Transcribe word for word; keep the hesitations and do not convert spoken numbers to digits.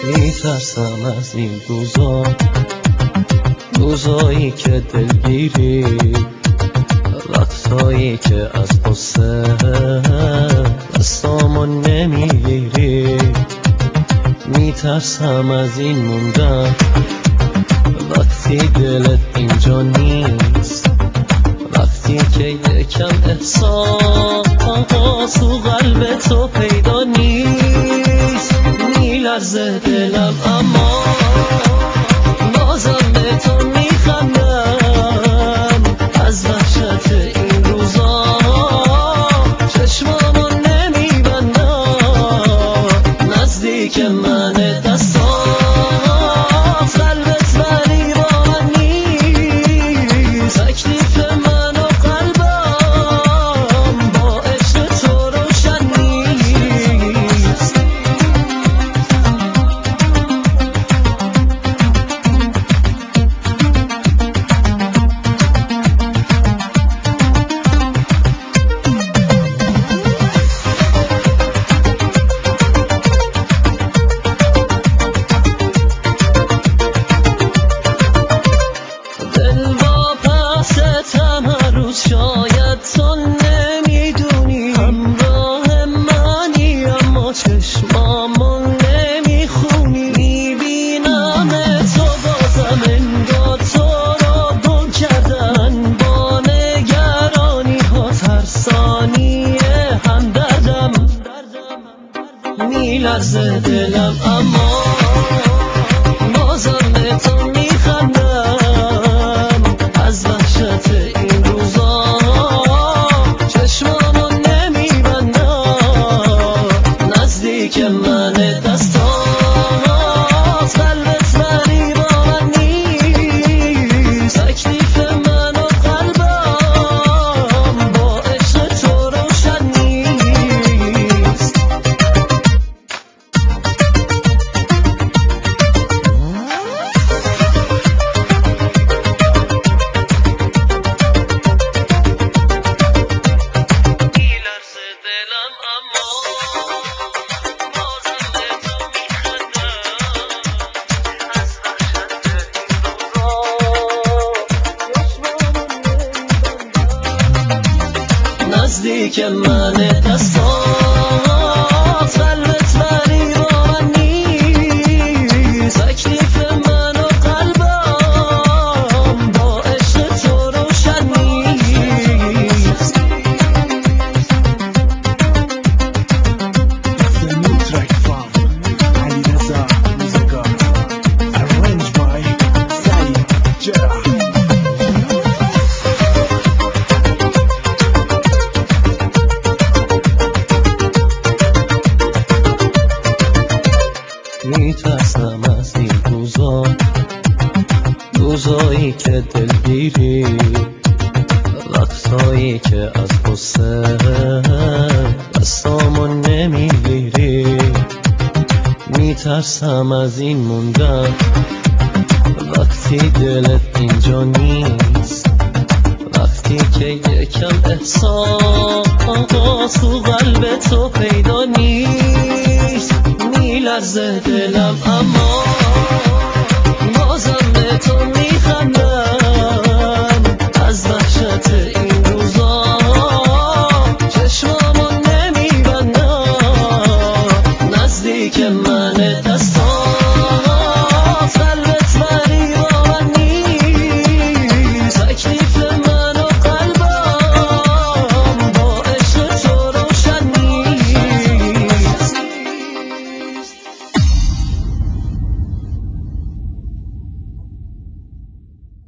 میترسم از این روزا، روزایی که دلگیری، وقتایی که از قصه دستامو نمیگیری. میترسم از این موندن وقتی دلت اینجا نیست، وقتی که یکم احساس تو قلب تو پیدا نیست. میلرزه دلم اما بازم به تو میخندم، از وحشت این روزا چشمامو نمیبندم. نزدیک من دستات قلبت ولی با من نیست، تکلیف من و قلبم با عشق تو روشن نیست. شاید تو نمیدونی همراه منی، اما چشمامو نمیخونی. میبینم تو بازم انگار تو رو گم کردن با نگرانی ها، ترسانی همدردم. میلرزه دلم اما بازم به تو میخندم، از وحشت این روزا چشمامو نمیبندم. نزدیک من دستات قلبت ولی با من نیست، تکلیف من و قلبم با عشق تو روشن نیست. نزدیک من دستات قلبت ولی با من نیست، تکلیف من و قلبم با عشق تو روشن نیست. میترسم از این روزا، روزایی که دلگیری، وقتایی که از قصه دستامو نمیگیری. میترسم از این موندن وقتی دلت اینجا نیست، وقتی که یکم احساس تو قلب تو پیدا نیست. میلرزه